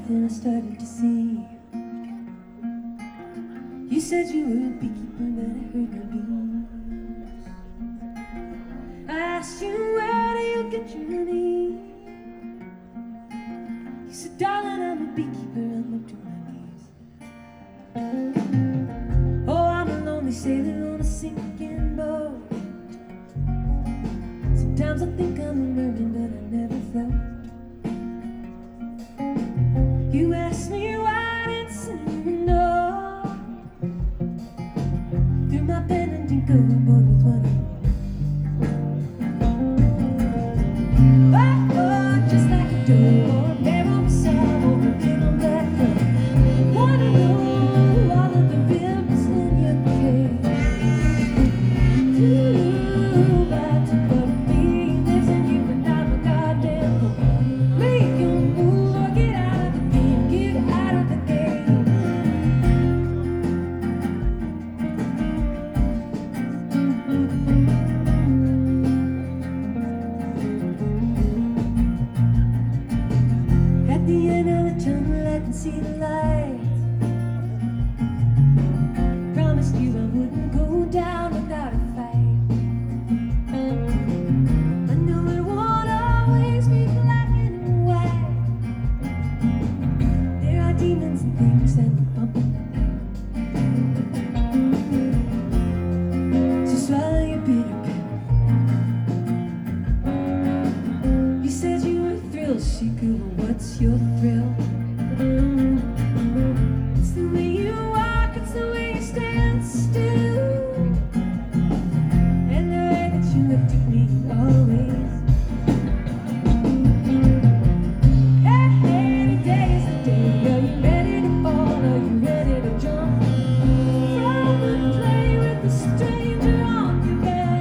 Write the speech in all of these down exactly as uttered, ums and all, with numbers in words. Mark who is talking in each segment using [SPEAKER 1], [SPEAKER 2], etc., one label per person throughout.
[SPEAKER 1] then I started to see. You said you were a beekeeper, that I heard no bees. I asked you, where do you get your honey? You said, darling, I'm a beekeeper, I'm up to my knees. Oh, I'm a lonely sailor on a sinking boat. Sometimes I think I'm a mermaid, but I never float. You asked me why I didn't say no. Through my Benedict overboard with one of oh, oh, just like a door, barrel beside over little black hole. Wanna know all of the rims in your case. Too bad to put me lives in you, but I'm a goddamn fool. Make your move or get out of the game, get out of the game. At the end of the tunnel I can see the light. Promised you I wouldn't go down without a fight. I know it won't always be black and white. There are demons and things that bump in the night. So swallow your bitter pill. You said you were a thrill seeker, well, what's your thrill? It's the way you walk, it's the way you stand still, and the way that you looked at me always. Hey, hey, today is the day. Are you ready to fall? Are you ready to jump from and play with the stranger on your bed?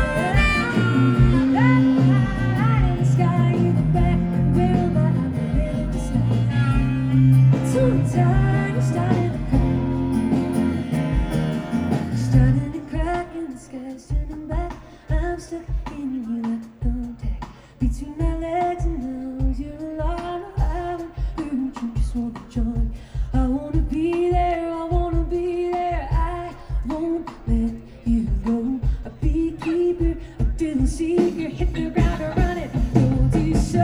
[SPEAKER 1] That high in the sky, you go back. Where am I? I'm ready to stop. So tired, you're starting to crack. You're starting to crack and the sky's turning black. I'm stuck in you like a thumbtack between my legs, and now you're alone. I haven't heard you just wanna join. I wanna be there, I wanna be there. I won't let you go. A beekeeper, a thrill seeker, hit the ground or run it. Told you so.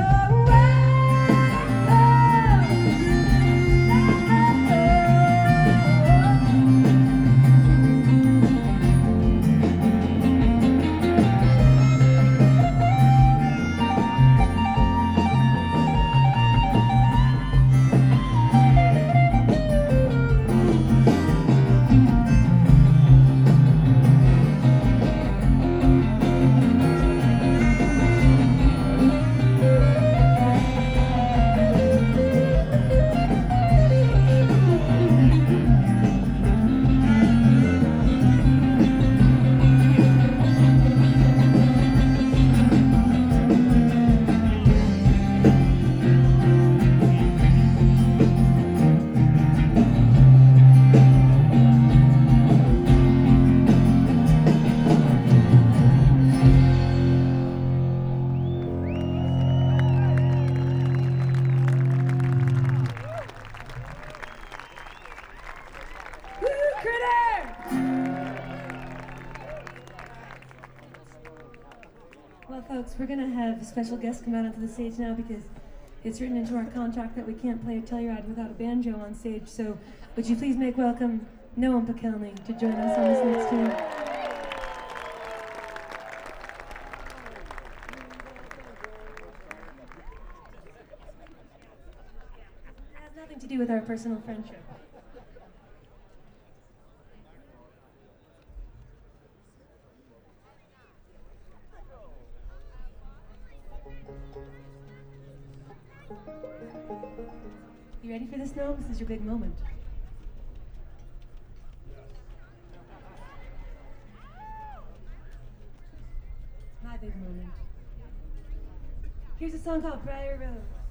[SPEAKER 1] Well, folks, we're going to have a special guest come out onto the stage now because it's written into our contract that we can't play a Telluride without a banjo on stage. So would you please make welcome Noam Pekelny to join us on this next tune. It has nothing to do with our personal friendship. You ready for this, Noam? This is your big moment. My big moment. Here's a song called Briar Road.